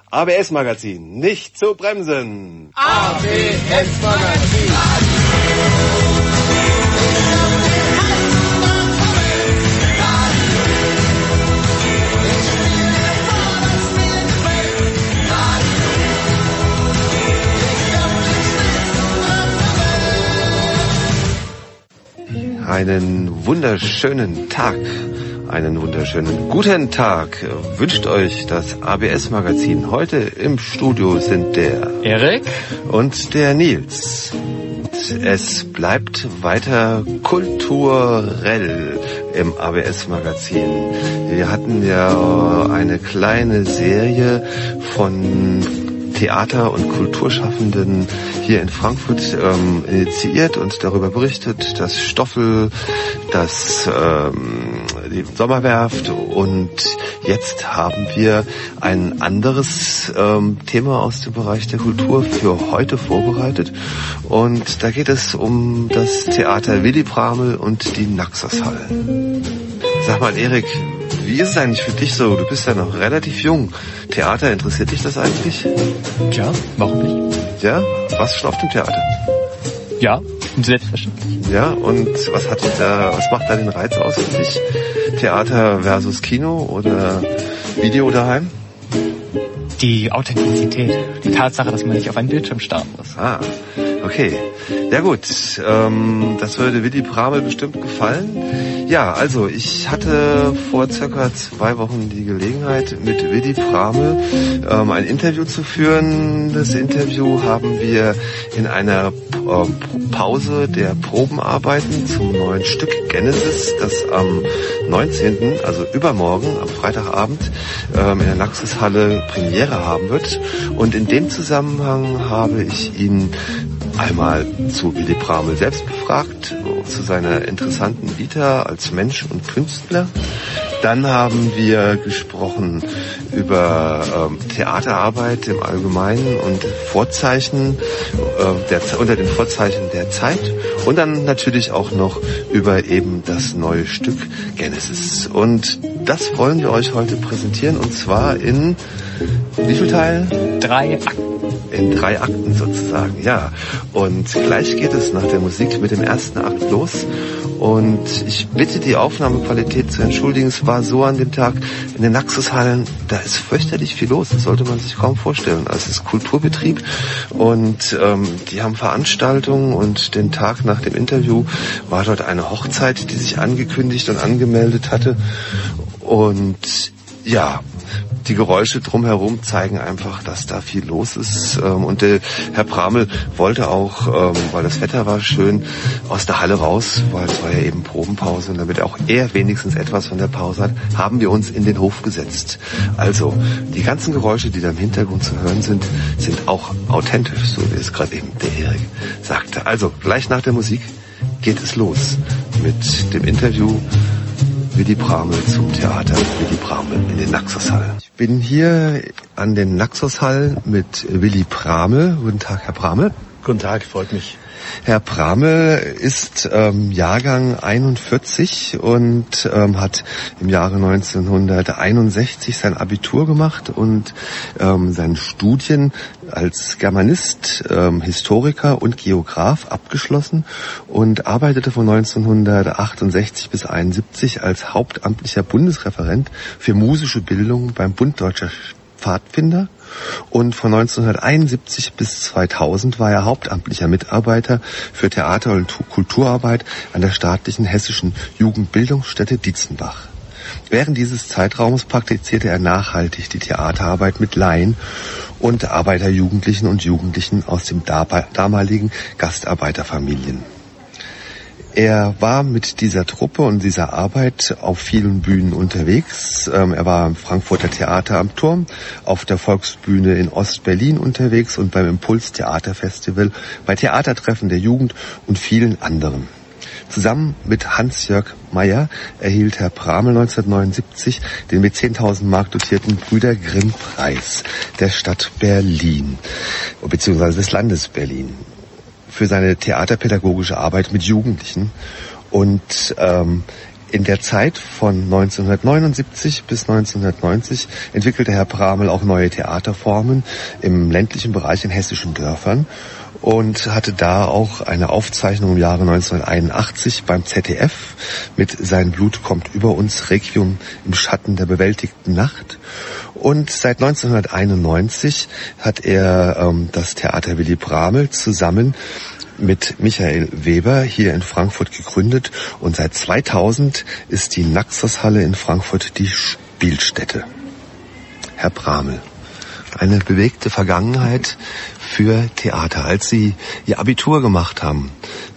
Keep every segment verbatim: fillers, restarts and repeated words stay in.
A B S-Magazin, nicht zu bremsen. A B S-Magazin. Einen wunderschönen Tag, einen wunderschönen guten Tag wünscht euch das A B S-Magazin. Heute im Studio sind der Erik und der Nils. Es bleibt weiter kulturell im A B S-Magazin. Wir hatten ja eine kleine Serie von Theater- und Kulturschaffenden hier in Frankfurt ähm, initiiert und darüber berichtet, dass Stoffel, dass ähm, die Sommerwerft, und jetzt haben wir ein anderes ähm, Thema aus dem Bereich der Kultur für heute vorbereitet, und da geht es um das Theater Willy Bramel und die Naxos-Hallen. Sag mal, Erik, wie ist es eigentlich für dich so? Du bist ja noch relativ jung. Theater, interessiert dich das eigentlich? Tja, warum nicht? Ja? Warst du schon auf dem Theater? Ja, selbstverständlich. Ja, und was hat da, was macht da den Reiz aus für dich? Theater versus Kino oder Video daheim? Die Authentizität, die Tatsache, dass man nicht auf einen Bildschirm starren muss. Ah, okay. Ja gut, ähm, das würde Willy Bramel bestimmt gefallen. Ja, also ich hatte vor circa zwei Wochen die Gelegenheit, mit Willy Bramel ähm, ein Interview zu führen. Das Interview haben wir in einer äh, Pause der Probenarbeiten zum neuen Stück Genesis, das am neunzehnten, also übermorgen, am Freitagabend, ähm, in der Naxos-Halle Premiere haben wird. Und in dem Zusammenhang habe ich ihn einmal zu Willy Bramel selbst befragt, zu seiner interessanten Vita als Mensch und Künstler. Dann haben wir gesprochen über ähm, Theaterarbeit im Allgemeinen und Vorzeichen, äh, der, unter den Vorzeichen der Zeit. Und dann natürlich auch noch über eben das neue Stück Genesis. Und das wollen wir euch heute präsentieren, und zwar in wie viel Teilen? Drei Akten. In drei Akten sozusagen, ja. Und gleich geht es nach der Musik mit dem ersten Akt los. Und ich bitte die Aufnahmequalität zu entschuldigen. Es war so an dem Tag in den Naxos-Hallen, da ist fürchterlich viel los. Das sollte man sich kaum vorstellen. Also es ist Kulturbetrieb, und ähm, die haben Veranstaltungen, und den Tag nach dem Interview war dort eine Hochzeit, die sich angekündigt und angemeldet hatte. Und ja, die Geräusche drumherum zeigen einfach, dass da viel los ist. Und der Herr Bramel wollte auch, weil das Wetter war schön, aus der Halle raus, weil es war ja eben Probenpause. Und damit auch er wenigstens etwas von der Pause hat, haben wir uns in den Hof gesetzt. Also die ganzen Geräusche, die da im Hintergrund zu hören sind, sind auch authentisch, so wie es gerade eben der Erik sagte. Also gleich nach der Musik geht es los mit dem Interview Willy Bramel zum Theater Willy Bramel in den Naxos-Hallen. Ich bin hier an den Naxos-Hallen mit Willy Bramel. Guten Tag, Herr Bramel. Guten Tag, freut mich. Herr Bramel ist ähm, Jahrgang einundvierzig und ähm, hat im Jahre neunzehnhunderteinundsechzig sein Abitur gemacht und ähm, seine Studien als Germanist, ähm, Historiker und Geograf abgeschlossen und arbeitete von neunzehnhundertachtundsechzig bis einundsiebzig als hauptamtlicher Bundesreferent für musische Bildung beim Bund Deutscher Pfadfinder. Und von neunzehnhunderteinundsiebzig bis zweitausend war er hauptamtlicher Mitarbeiter für Theater- und Kulturarbeit an der staatlichen hessischen Jugendbildungsstätte Dietzenbach. Während dieses Zeitraums praktizierte er nachhaltig die Theaterarbeit mit Laien und Arbeiterjugendlichen und Jugendlichen aus den damaligen Gastarbeiterfamilien. Er war mit dieser Truppe und dieser Arbeit auf vielen Bühnen unterwegs. Er war im Frankfurter Theater am Turm, auf der Volksbühne in Ostberlin unterwegs und beim Impuls Theaterfestival, bei Theatertreffen der Jugend und vielen anderen. Zusammen mit Hans-Jörg Meyer erhielt Herr Bramel neunzehnhundertneunundsiebzig den mit zehntausend Mark dotierten Brüder Grimm-Preis der Stadt Berlin, beziehungsweise des Landes Berlin, für seine theaterpädagogische Arbeit mit Jugendlichen. Und ähm, In der Zeit von neunzehnhundertneunundsiebzig bis neunzehnhundertneunzig entwickelte Herr Pramel auch neue Theaterformen im ländlichen Bereich in hessischen Dörfern und hatte da auch eine Aufzeichnung im Jahre neunzehnhunderteinundachtzig beim Z D F mit Sein Blut kommt über uns, Requiem im Schatten der bewältigten Nacht. Und seit neunzehnhunderteinundneunzig hat er ähm, das Theater Willy Pramel zusammen mit Michael Weber hier in Frankfurt gegründet und seit zweitausend ist die Naxos-Halle in Frankfurt die Spielstätte. Herr Pramel, eine bewegte Vergangenheit für Theater. Als Sie Ihr Abitur gemacht haben,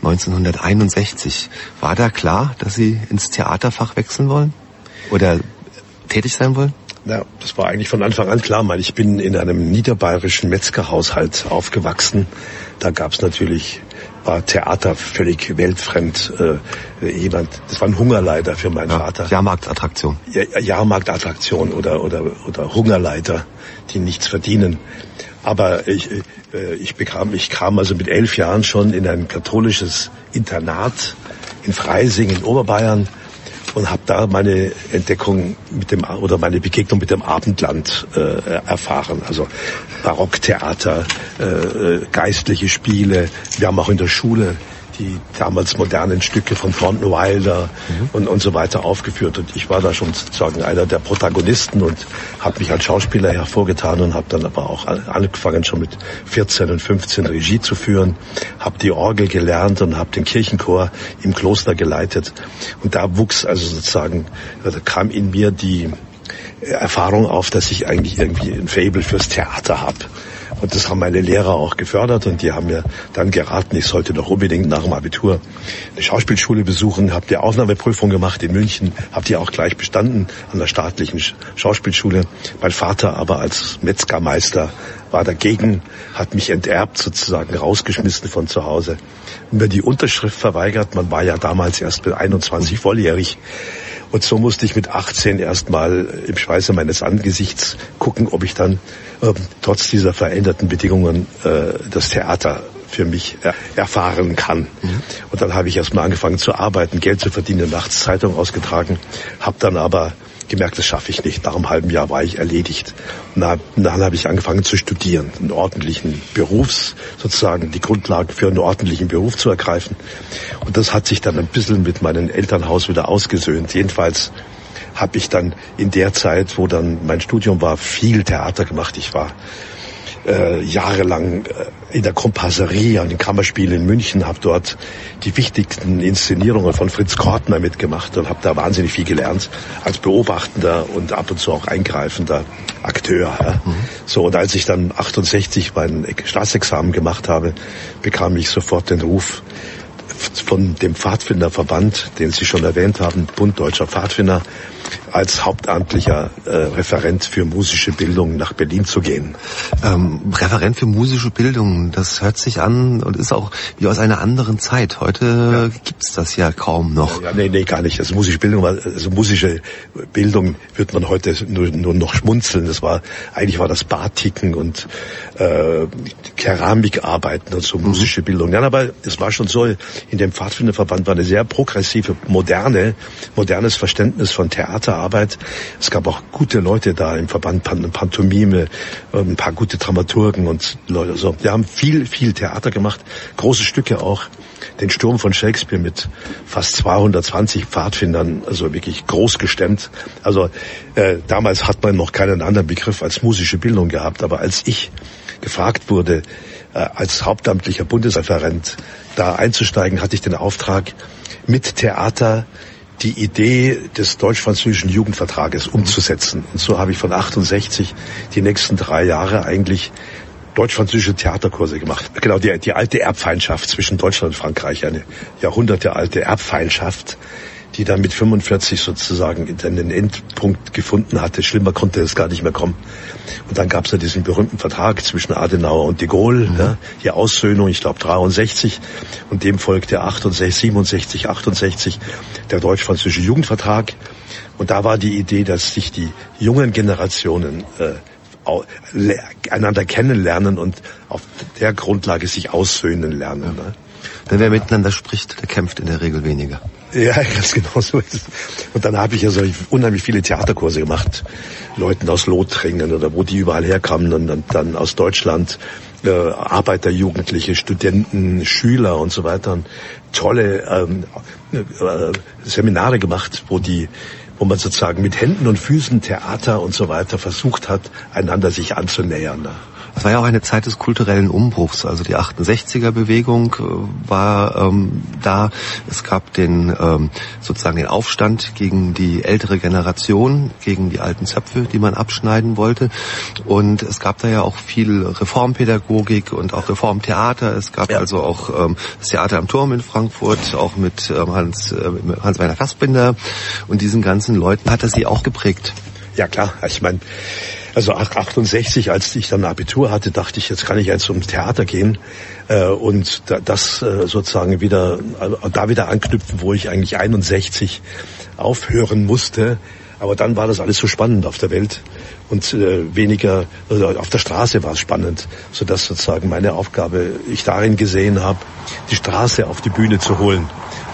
neunzehnhunderteinundsechzig, war da klar, dass Sie ins Theaterfach wechseln wollen oder tätig sein wollen? Ja, das war eigentlich von Anfang an klar, weil ich bin in einem niederbayerischen Metzgerhaushalt aufgewachsen. Da gab's natürlich, war Theater völlig weltfremd. Äh, jemand, das war ein Hungerleiter für meinen ja, Vater. Jahrmarktattraktion. Ja, Jahrmarktattraktion oder oder oder Hungerleiter, die nichts verdienen. Aber ich äh, ich bekam, ich kam also mit elf Jahren schon in ein katholisches Internat in Freising in Oberbayern und habe da meine Entdeckung mit dem oder meine Begegnung mit dem Abendland äh, erfahren. Also Barocktheater, äh, geistliche Spiele. Wir haben auch in der Schule die damals modernen Stücke von Thornton Wilder mhm. und, und so weiter aufgeführt. Und ich war da schon sozusagen einer der Protagonisten und habe mich als Schauspieler hervorgetan und habe dann aber auch angefangen, schon mit vierzehn und fünfzehn Regie zu führen, habe die Orgel gelernt und habe den Kirchenchor im Kloster geleitet. Und da wuchs also sozusagen, da kam in mir die Erfahrung auf, dass ich eigentlich irgendwie ein Faible fürs Theater habe. Und das haben meine Lehrer auch gefördert und die haben mir dann geraten, ich sollte doch unbedingt nach dem Abitur eine Schauspielschule besuchen, habe die Aufnahmeprüfung gemacht in München, habe die auch gleich bestanden an der staatlichen Schauspielschule. Mein Vater aber als Metzgermeister war dagegen, hat mich enterbt sozusagen, rausgeschmissen von zu Hause. Mir die Unterschrift verweigert, man war ja damals erst mit einundzwanzig volljährig. Und so musste ich mit achtzehn erstmal im Schweiße meines Angesichts gucken, ob ich dann äh, trotz dieser veränderten Bedingungen äh, das Theater für mich er- erfahren kann. Mhm. Und dann habe ich erstmal angefangen zu arbeiten, Geld zu verdienen, nachts Zeitung ausgetragen, habe dann aber gemerkt, das schaffe ich nicht. Nach einem halben Jahr war ich erledigt. Und dann, dann habe ich angefangen zu studieren, einen ordentlichen Berufs, sozusagen die Grundlagen für einen ordentlichen Beruf zu ergreifen. Und das hat sich dann ein bisschen mit meinem Elternhaus wieder ausgesöhnt. Jedenfalls habe ich dann in der Zeit, wo dann mein Studium war, viel Theater gemacht. Ich war äh, jahrelang äh, in der Komparserie an den Kammerspielen in München, habe dort die wichtigsten Inszenierungen von Fritz Kortner mitgemacht und habe da wahnsinnig viel gelernt als beobachtender und ab und zu auch eingreifender Akteur. Ja. Mhm. So, und als ich dann achtundsechzig mein Staatsexamen gemacht habe, bekam ich sofort den Ruf von dem Pfadfinderverband, den Sie schon erwähnt haben, Bund Deutscher Pfadfinder, als hauptamtlicher äh, Referent für musische Bildung nach Berlin zu gehen. Ähm, Referent für musische Bildung, das hört sich an und ist auch wie aus einer anderen Zeit. Heute ja. gibt's das ja kaum noch. Ja, ja, nee, nee, gar nicht. Also musische Bildung, also musische Bildung wird man heute nur, nur noch schmunzeln. Das war, eigentlich war das Batiken und äh, Keramikarbeiten und so musische Bildung. Ja, aber es war schon so, in dem Pfadfinderverband war eine sehr progressive, moderne, modernes Verständnis von Theaterarbeit. Es gab auch gute Leute da im Verband, Pantomime, ein paar gute Dramaturgen und Leute. So, wir haben viel, viel Theater gemacht, große Stücke auch. Den Sturm von Shakespeare mit fast zweihundertzwanzig Pfadfindern, also wirklich groß gestemmt. Also äh, damals hat man noch keinen anderen Begriff als musische Bildung gehabt, aber als ich gefragt wurde, äh, als hauptamtlicher Bundesreferent da einzusteigen, hatte ich den Auftrag, mit Theater die Idee des deutsch-französischen Jugendvertrages umzusetzen. Und so habe ich von achtundsechzig die nächsten drei Jahre eigentlich deutsch-französische Theaterkurse gemacht. Genau, die, die alte Erbfeindschaft zwischen Deutschland und Frankreich, eine jahrhundertealte Erbfeindschaft, die dann mit fünfundvierzig sozusagen den Endpunkt gefunden hatte. Schlimmer konnte es gar nicht mehr kommen. Und dann gab es ja diesen berühmten Vertrag zwischen Adenauer und de Gaulle, mhm. ja, die Aussöhnung, ich glaube dreiundsechzig, und dem folgte achtundsechzig, siebenundsechzig, achtundsechzig der deutsch-französische Jugendvertrag. Und da war die Idee, dass sich die jungen Generationen äh, einander kennenlernen und auf der Grundlage sich aussöhnen lernen. Ja. Ne? Denn wer miteinander spricht, der kämpft in der Regel weniger. Ja, ganz genau so ist es. Und dann habe ich ja so unheimlich viele Theaterkurse gemacht. Leuten aus Lothringen oder wo die überall herkamen und dann, dann aus Deutschland, äh, Arbeiter, Jugendliche, Studenten, Schüler und so weiter. Und tolle ähm, äh, Seminare gemacht, wo die wo man sozusagen mit Händen und Füßen Theater und so weiter versucht hat, einander sich anzunähern. Es war ja auch eine Zeit des kulturellen Umbruchs. Also die achtundsechziger-Bewegung war ähm, da. Es gab den ähm, sozusagen den Aufstand gegen die ältere Generation, gegen die alten Zöpfe, die man abschneiden wollte. Und es gab da ja auch viel Reformpädagogik und auch Reformtheater. Es gab ja. also auch ähm, das Theater am Turm in Frankfurt, auch mit ähm, Hans äh, Hans-Werner Fassbinder und diesen ganzen Leuten. Hat er Sie auch geprägt? Ja klar, ich meine, also achtundsechzig, als ich dann Abitur hatte, dachte ich, jetzt kann ich jetzt zum Theater gehen äh, und da, das äh, sozusagen wieder, äh, da wieder anknüpfen, wo ich eigentlich einundsechzig aufhören musste. Aber dann war das alles so spannend auf der Welt und äh, weniger, also auf der Straße war es spannend, sodass sozusagen meine Aufgabe ich darin gesehen habe, die Straße auf die Bühne zu holen.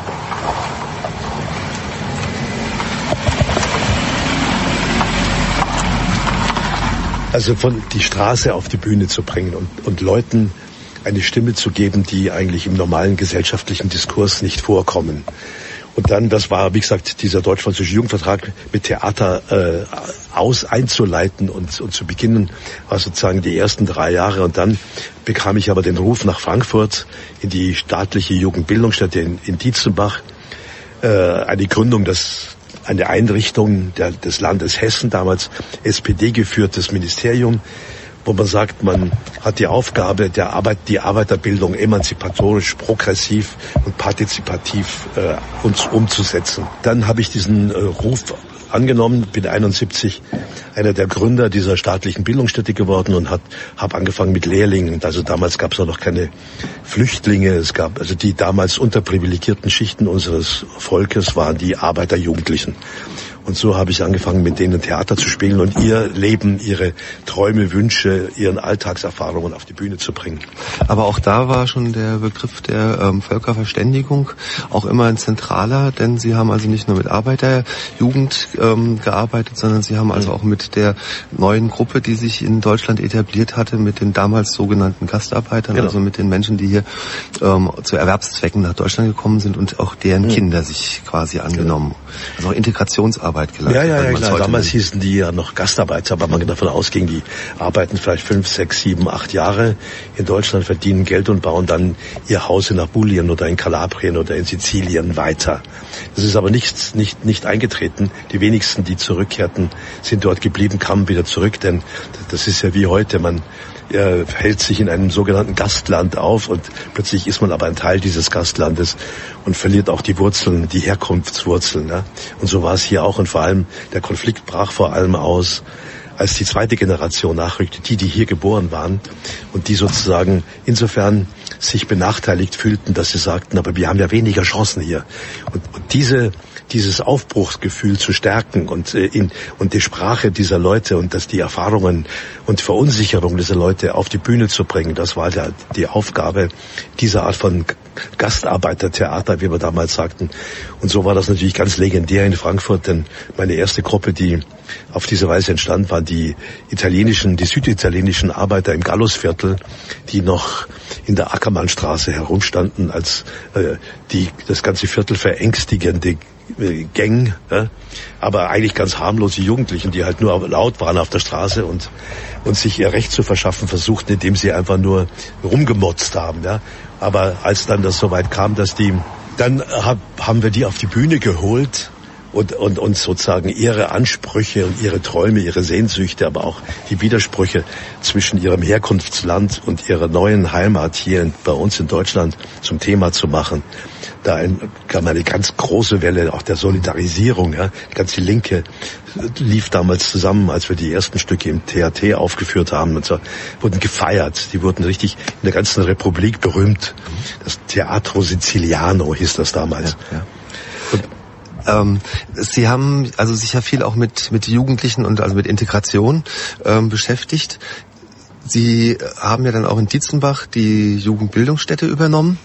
Also von die Straße auf die Bühne zu bringen und, und Leuten eine Stimme zu geben, die eigentlich im normalen gesellschaftlichen Diskurs nicht vorkommen. Und dann, das war, wie gesagt, dieser deutsch-französische Jugendvertrag mit Theater äh, aus einzuleiten und, und zu beginnen, war sozusagen die ersten drei Jahre. Und dann bekam ich aber den Ruf nach Frankfurt in die staatliche Jugendbildungsstätte in, in Dietzenbach, äh, eine Gründung des eine Einrichtung der, des Landes Hessen, damals S P D-geführtes Ministerium, wo man sagt, man hat die Aufgabe, der Arbeit, die Arbeiterbildung emanzipatorisch, progressiv und partizipativ äh, uns umzusetzen. Dann habe ich diesen äh, Ruf angenommen, bin einundsiebzig einer der Gründer dieser staatlichen Bildungsstätte geworden und hat habe angefangen mit Lehrlingen. Also damals gab es noch keine Flüchtlinge. Es gab also die damals unterprivilegierten Schichten unseres Volkes waren die Arbeiterjugendlichen. Und so habe ich angefangen, mit denen Theater zu spielen und ihr Leben, ihre Träume, Wünsche, ihren Alltagserfahrungen auf die Bühne zu bringen. Aber auch da war schon der Begriff der ähm, Völkerverständigung auch immer ein zentraler, denn Sie haben also nicht nur mit Arbeiterjugend ähm, gearbeitet, sondern Sie haben also auch mit der neuen Gruppe, die sich in Deutschland etabliert hatte, mit den damals sogenannten Gastarbeitern, genau. also mit den Menschen, die hier ähm, zu Erwerbszwecken nach Deutschland gekommen sind und auch deren mhm. Kinder sich quasi angenommen. Genau. Also auch Integrationsarbeit. Geleistet, ja, ja, ja, klar. Damals nennt. Hießen die ja noch Gastarbeiter, weil man davon ausging, die arbeiten vielleicht fünf, sechs, sieben, acht Jahre in Deutschland, verdienen Geld und bauen dann ihr Haus in Apulien oder in Kalabrien oder in Sizilien weiter. Das ist aber nicht, nicht, nicht eingetreten. Die wenigsten, die zurückkehrten, sind dort geblieben, kamen wieder zurück, denn das ist ja wie heute, man Er hält sich in einem sogenannten Gastland auf und plötzlich ist man aber ein Teil dieses Gastlandes und verliert auch die Wurzeln, die Herkunftswurzeln. Ja? Und so war es hier auch und vor allem der Konflikt brach vor allem aus, als die zweite Generation nachrückte, die, die hier geboren waren und die sozusagen insofern sich benachteiligt fühlten, dass sie sagten, aber wir haben ja weniger Chancen hier. Und, und diese dieses Aufbruchsgefühl zu stärken und äh, in und die Sprache dieser Leute und dass die Erfahrungen und Verunsicherung dieser Leute auf die Bühne zu bringen, das war der, die Aufgabe dieser Art von Gastarbeitertheater, wie wir damals sagten. Und so war das natürlich ganz legendär in Frankfurt, denn meine erste Gruppe, die auf diese Weise entstand, waren die italienischen, die süditalienischen Arbeiter im Gallusviertel, die noch in der Ackermannstraße herumstanden, als äh, die das ganze Viertel verängstigende Gang, ja, aber eigentlich ganz harmlose Jugendlichen, die halt nur laut waren auf der Straße und und sich ihr Recht zu verschaffen versuchten, indem sie einfach nur rumgemotzt haben. Ja. Aber als dann das soweit kam, dass die, dann hab, haben wir die auf die Bühne geholt und und und sozusagen ihre Ansprüche und ihre Träume, ihre Sehnsüchte, aber auch die Widersprüche zwischen ihrem Herkunftsland und ihrer neuen Heimat hier in, bei uns in Deutschland zum Thema zu machen. Da ein, kam eine ganz große Welle auch der Solidarisierung. Ja. Die ganze Linke lief damals zusammen, als wir die ersten Stücke im T H T aufgeführt haben. Und so wurden gefeiert. Die wurden richtig in der ganzen Republik berühmt. Das Teatro Siciliano hieß das damals. Ja, ja. Und Ähm, Sie haben also sich ja viel auch mit mit Jugendlichen und also mit Integration ähm, beschäftigt. Sie haben ja dann auch in Dietzenbach die Jugendbildungsstätte übernommen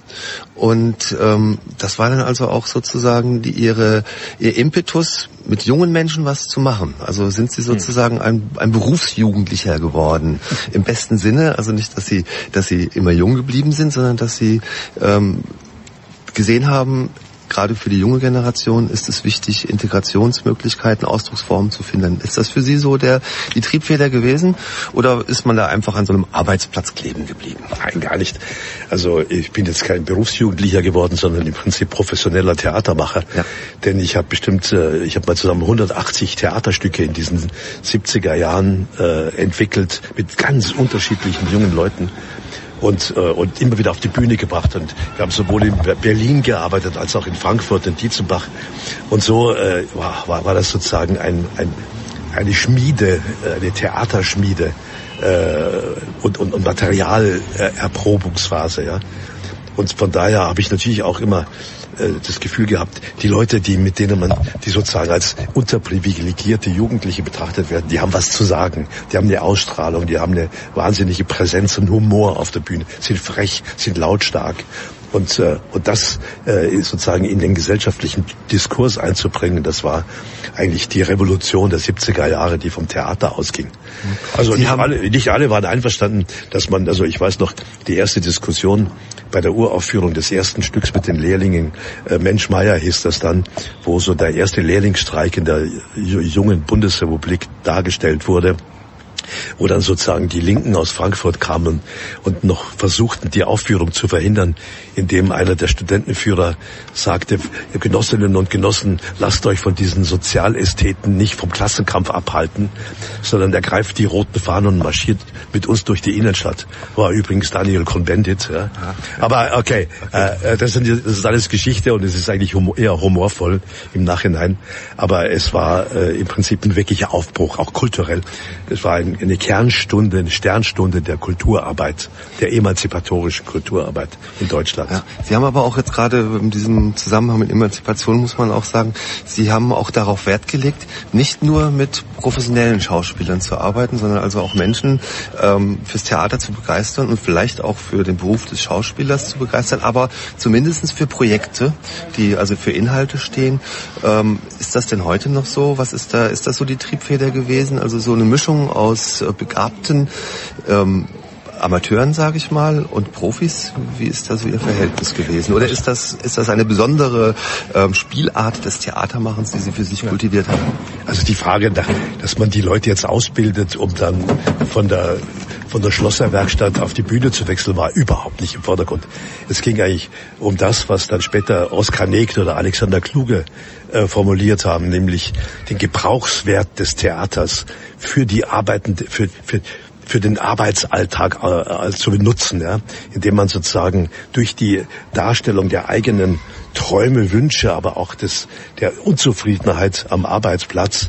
und ähm, das war dann also auch sozusagen die, ihre, ihr Impetus, mit jungen Menschen was zu machen. Also sind Sie sozusagen ein, ein Berufsjugendlicher geworden, im besten Sinne. Also nicht, dass Sie, dass Sie immer jung geblieben sind, sondern dass Sie ähm, gesehen haben, gerade für die junge Generation ist es wichtig, Integrationsmöglichkeiten, Ausdrucksformen zu finden. Ist das für Sie so der die Triebfeder gewesen oder ist man da einfach an so einem Arbeitsplatz kleben geblieben? Nein, gar nicht. Also ich bin jetzt kein Berufsjugendlicher geworden, sondern im Prinzip professioneller Theatermacher. Ja. Denn ich habe bestimmt, ich habe mal zusammen hundertachtzig Theaterstücke in diesen siebziger Jahren äh, entwickelt mit ganz unterschiedlichen jungen Leuten. Und, äh, und immer wieder auf die Bühne gebracht. Und wir haben sowohl in Berlin gearbeitet, als auch in Frankfurt, in Dietzenbach. Und so äh, war, war, war das sozusagen ein, ein, eine Schmiede, eine Theaterschmiede äh, und, und, und Materialerprobungsphase. Ja. Und von daher habe ich natürlich auch immer äh, das Gefühl gehabt, die Leute, die mit denen man, die sozusagen als unterprivilegierte Jugendliche betrachtet werden, die haben was zu sagen, die haben eine Ausstrahlung, die haben eine wahnsinnige Präsenz und Humor auf der Bühne, sind frech, sind lautstark. Und, äh, und das äh, sozusagen in den gesellschaftlichen Diskurs einzubringen, das war eigentlich die Revolution der siebziger Jahre, die vom Theater ausging. Also nicht alle, nicht alle waren einverstanden, dass man, also ich weiß noch, die erste Diskussion bei der Uraufführung des ersten Stücks mit den Lehrlingen, äh, Mensch Meier hieß das dann, wo so der erste Lehrlingsstreik in der jungen Bundesrepublik dargestellt wurde, wo dann sozusagen die Linken aus Frankfurt kamen und noch versuchten, die Aufführung zu verhindern, indem einer der Studentenführer sagte, Genossinnen und Genossen, lasst euch von diesen Sozialästheten nicht vom Klassenkampf abhalten, sondern ergreift die roten Fahnen und marschiert mit uns durch die Innenstadt. War übrigens Daniel Cohn-Bendit. Ja. Aber okay, okay. Äh, das, sind, das ist alles Geschichte und es ist eigentlich humor, eher humorvoll im Nachhinein. Aber es war äh, im Prinzip ein wirklicher Aufbruch, auch kulturell. Es war ein eine Kernstunde, eine Sternstunde der Kulturarbeit, der emanzipatorischen Kulturarbeit in Deutschland. Ja. Sie haben aber auch jetzt gerade in diesem Zusammenhang mit Emanzipation, muss man auch sagen, Sie haben auch darauf Wert gelegt, nicht nur mit professionellen Schauspielern zu arbeiten, sondern also auch Menschen ähm, fürs Theater zu begeistern und vielleicht auch für den Beruf des Schauspielers zu begeistern, aber zumindest für Projekte, die also für Inhalte stehen. Ähm, ist das denn heute noch so? Was ist da, ist das so die Triebfeder gewesen? Also so eine Mischung aus begabten ähm, Amateuren, sage ich mal, und Profis. Wie ist da so Ihr Verhältnis gewesen? Oder ist das ist das eine besondere ähm, Spielart des Theatermachens, die Sie für sich kultiviert haben? Also die Frage, dass man die Leute jetzt ausbildet, um dann von der von der Schlosserwerkstatt auf die Bühne zu wechseln, war überhaupt nicht im Vordergrund. Es ging eigentlich um das, was dann später Oskar Negd oder Alexander Kluge äh, formuliert haben, nämlich den Gebrauchswert des Theaters für die Arbeitende, für, für für den Arbeitsalltag äh, zu benutzen, ja, indem man sozusagen durch die Darstellung der eigenen Träume, Wünsche, aber auch des der Unzufriedenheit am Arbeitsplatz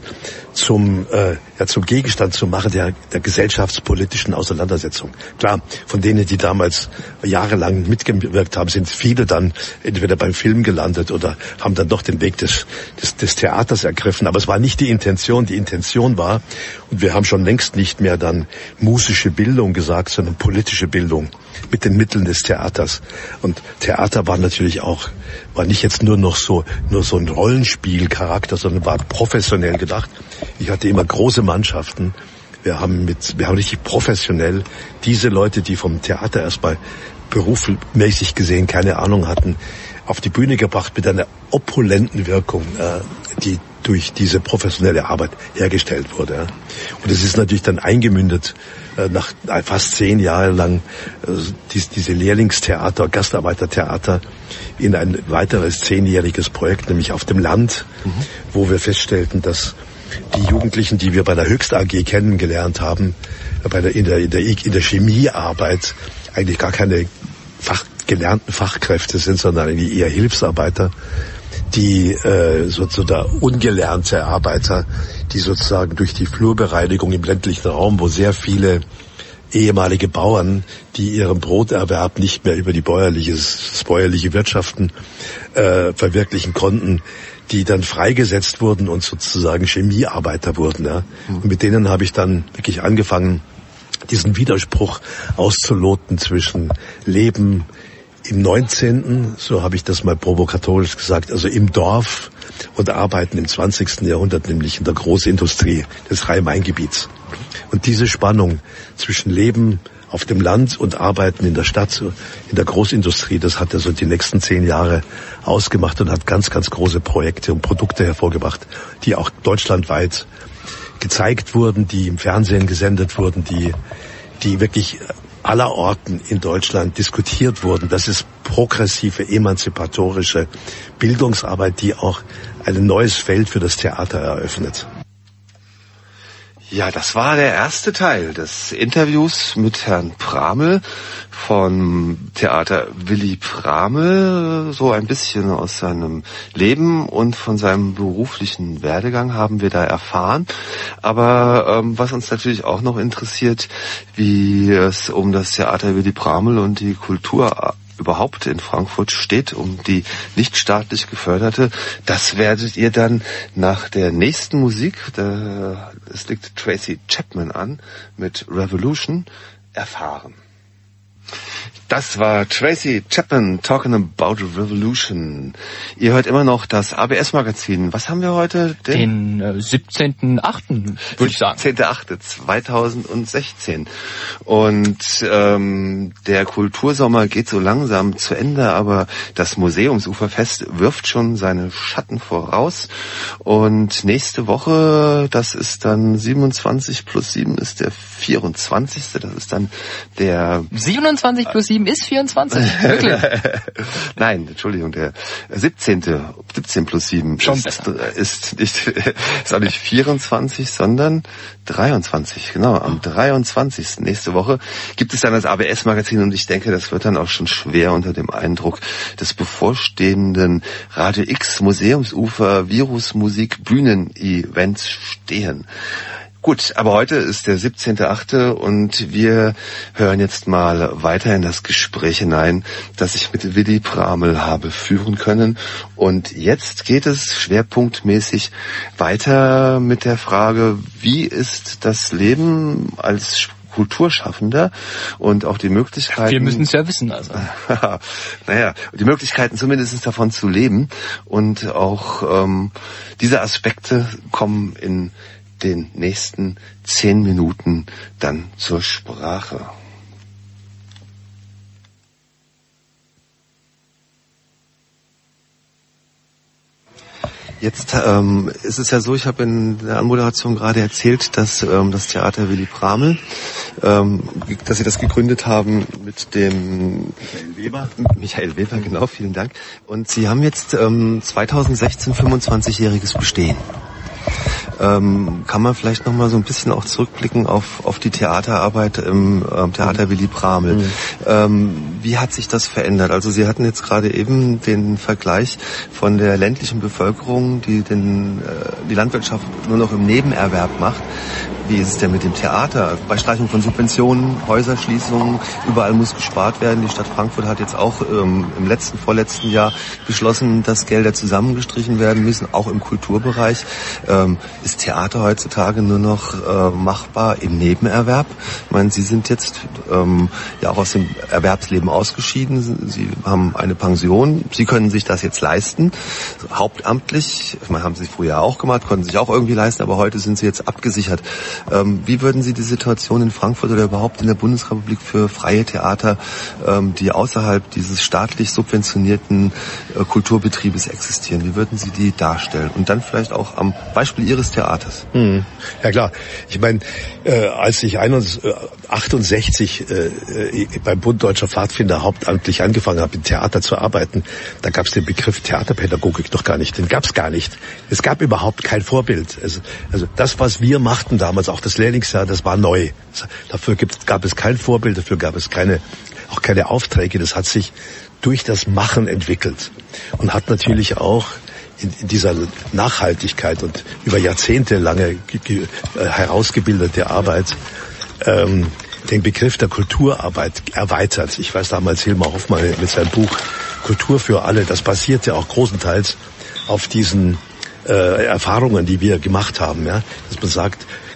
zum äh, ja zum Gegenstand zu machen der der gesellschaftspolitischen Auseinandersetzung. Klar, von denen, die damals jahrelang mitgewirkt haben, sind viele dann entweder beim Film gelandet oder haben dann doch den Weg des des, des Theaters ergriffen. Aber es war nicht die Intention. Die Intention war, und wir haben schon längst nicht mehr dann musische Bildung gesagt, sondern politische Bildung mit den Mitteln des Theaters. Und Theater war natürlich auch war nicht jetzt nur noch so nur so ein Rollenspielcharakter, sondern war professionell gedacht. Ich hatte immer große Mannschaften. Wir haben mit wir haben richtig professionell diese Leute, die vom Theater erstmal berufsmäßig gesehen keine Ahnung hatten, auf die Bühne gebracht mit einer opulenten Wirkung, äh, die durch diese professionelle Arbeit hergestellt wurde. Und es ist natürlich dann eingemündet, äh, nach fast zehn Jahren lang äh, dies, diese Lehrlingstheater, Gastarbeitertheater in ein weiteres zehnjähriges Projekt, nämlich auf dem Land, mhm. wo wir feststellten, dass die Jugendlichen, die wir bei der Höchst A G kennengelernt haben, bei der, in der, in der, in der Chemiearbeit eigentlich gar keine Fach, gelernten Fachkräfte sind, sondern irgendwie eher Hilfsarbeiter, die äh, sozusagen ungelernte Arbeiter, die sozusagen durch die Flurbereinigung im ländlichen Raum, wo sehr viele ehemalige Bauern, die ihren Broterwerb nicht mehr über die bäuerliche, das bäuerliche Wirtschaften äh, verwirklichen konnten, die dann freigesetzt wurden und sozusagen Chemiearbeiter wurden. Ja. Und mit denen habe ich dann wirklich angefangen, diesen Widerspruch auszuloten zwischen Leben im neunzehnten, so habe ich das mal provokatorisch gesagt, also im Dorf und Arbeiten im zwanzigsten Jahrhundert, nämlich in der Großindustrie des Rhein-Main-Gebiets. Und diese Spannung zwischen Leben auf dem Land und Arbeiten in der Stadt, in der Großindustrie, das hat er so die nächsten zehn Jahre ausgemacht und hat ganz, ganz große Projekte und Produkte hervorgebracht, die auch deutschlandweit gezeigt wurden, die im Fernsehen gesendet wurden, die, die wirklich allerorten in Deutschland diskutiert wurden. Das ist progressive, emanzipatorische Bildungsarbeit, die auch ein neues Feld für das Theater eröffnet. Ja, das war der erste Teil des Interviews mit Herrn Pramel vom Theater Willy Pramel. So ein bisschen aus seinem Leben und von seinem beruflichen Werdegang haben wir da erfahren. Aber ähm, was uns natürlich auch noch interessiert, wie es um das Theater Willy Pramel und die Kultur überhaupt in Frankfurt steht, um die nicht staatlich geförderte, das werdet ihr dann nach der nächsten Musik, es liegt Tracy Chapman an, mit Revolution, erfahren. Das war Tracy Chapman talking about Revolution. Ihr hört immer noch das A B S-Magazin. Was haben wir heute? Den, Den äh, siebzehnten achten würde ich sagen. siebzehnten achten zweitausendsechzehn. Und ähm, der Kultursommer geht so langsam zu Ende, aber das Museumsuferfest wirft schon seine Schatten voraus. Und nächste Woche, das ist dann siebenundzwanzig plus sieben, ist der vierundzwanzigste. Das ist dann der... siebenundzwanzig plus sieben ist vierundzwanzig? Wirklich? Nein, Entschuldigung, der siebzehnte siebzehn plus sieben Schon ist, besser. ist nicht, ist auch nicht vierundzwanzig, sondern dreiundzwanzig. Genau, am dreiundzwanzigsten nächste Woche gibt es dann das A B S-Magazin und ich denke, das wird dann auch schon schwer unter dem Eindruck des bevorstehenden Radio X Museumsufer Virusmusik Bühnen-Events stehen. Gut, aber heute ist der siebzehnte achte und wir hören jetzt mal weiter in das Gespräch hinein, das ich mit Willy Pramel habe führen können. Und jetzt geht es schwerpunktmäßig weiter mit der Frage, wie ist das Leben als Kulturschaffender und auch die Möglichkeiten... Wir müssen es ja wissen, also. naja, die Möglichkeiten zumindest davon zu leben. Und auch ähm, diese Aspekte kommen in den nächsten zehn Minuten dann zur Sprache. Jetzt ähm, ist es ja so, ich habe in der Anmoderation gerade erzählt, dass ähm, das Theater Willy Pramel, ähm, dass Sie das gegründet haben mit dem Michael Weber. Michael Weber, genau, vielen Dank. Und Sie haben jetzt ähm, zweitausendsechzehn fünfundzwanzigjähriges Bestehen. Ähm, kann man vielleicht noch mal so ein bisschen auch zurückblicken auf auf die Theaterarbeit im ähm, Theater Willy Pramel. Mhm. Ähm, wie hat sich das verändert? Also Sie hatten jetzt gerade eben den Vergleich von der ländlichen Bevölkerung, die den äh, die Landwirtschaft nur noch im Nebenerwerb macht. Wie ist es denn mit dem Theater? Bei Streichung von Subventionen, Häuserschließungen, überall muss gespart werden. Die Stadt Frankfurt hat jetzt auch ähm, im letzten, vorletzten Jahr beschlossen, dass Gelder zusammengestrichen werden müssen, auch im Kulturbereich. Ähm, ist Theater heutzutage nur noch äh, machbar im Nebenerwerb? Ich meine, Sie sind jetzt ähm, ja auch aus dem Erwerbsleben ausgeschieden. Sie haben eine Pension. Sie können sich das jetzt leisten. Hauptamtlich, ich meine, haben Sie früher auch gemacht, konnten sich auch irgendwie leisten, aber heute sind Sie jetzt abgesichert. Ähm, wie würden Sie die Situation in Frankfurt oder überhaupt in der Bundesrepublik für freie Theater, ähm, die außerhalb dieses staatlich subventionierten äh, Kulturbetriebes existieren, wie würden Sie die darstellen? Und dann vielleicht auch am Beispiel Ihres Theaters. Hm. Ja klar, ich meine, äh, als ich achtundsechzig äh, äh, beim Bund Deutscher Pfadfinder hauptamtlich angefangen habe, im Theater zu arbeiten, da gab es den Begriff Theaterpädagogik noch gar nicht, den gab es gar nicht. Es gab überhaupt kein Vorbild. Also, also das, was wir machten damals, auch das Lehrlingsjahr, das war neu. Dafür gibt, gab es kein Vorbild, dafür gab es keine, auch keine Aufträge. Das hat sich durch das Machen entwickelt und hat natürlich auch in, in dieser Nachhaltigkeit und über Jahrzehnte lange ge, äh, herausgebildete Arbeit ähm, den Begriff der Kulturarbeit erweitert. Ich weiß damals Hilmar Hoffmann mit seinem Buch Kultur für alle, das basierte auch großenteils auf diesen äh, Erfahrungen, die wir gemacht haben, ja, dass man sagt,